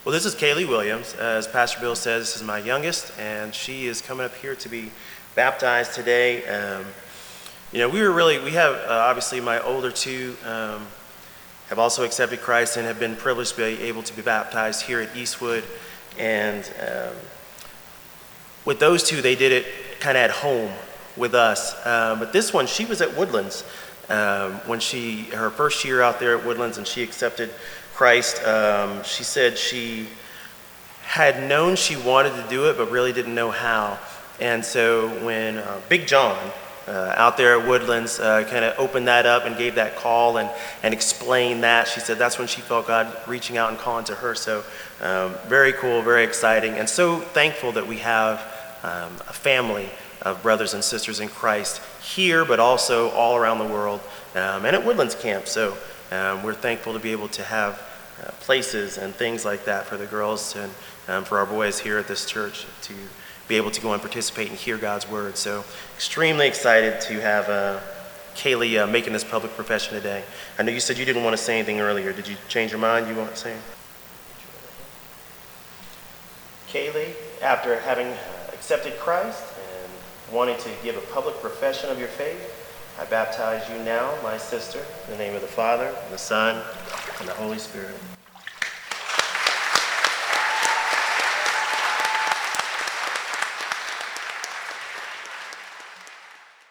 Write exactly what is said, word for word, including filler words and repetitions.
Well, this is Kaylee Williams. As Pastor Bill says, this is my youngest, and she is coming up here to be baptized today. Um, you know, we were really, we have, uh, obviously my older two um, have also accepted Christ and have been privileged to be able to be baptized here at Eastwood. And um, with those two, they did it kind of at home with us. Um, but this one, she was at Woodlands um, when she, her first year out there at Woodlands, and she accepted Christ. Um, she said she had known she wanted to do it, but really didn't know how. And so when uh, Big John uh, out there at Woodlands uh, kind of opened that up and gave that call and, and explained that, she said that's when she felt God reaching out and calling to her. So um, very cool, very exciting, and so thankful that we have um, a family of brothers and sisters in Christ here, but also all around the world, um, and at Woodlands Camp. So Um, we're thankful to be able to have uh, places and things like that for the girls and um, for our boys here at this church to be able to go and participate and hear God's word. So extremely excited to have uh, Kaylee uh, making this public profession today. I know you said you didn't want to say anything earlier. Did you change your mind? You want to say anything? Kaylee, after having accepted Christ and wanting to give a public profession of your faith, I baptize you now, my sister, in the name of the Father, and the Son, and the Holy Spirit.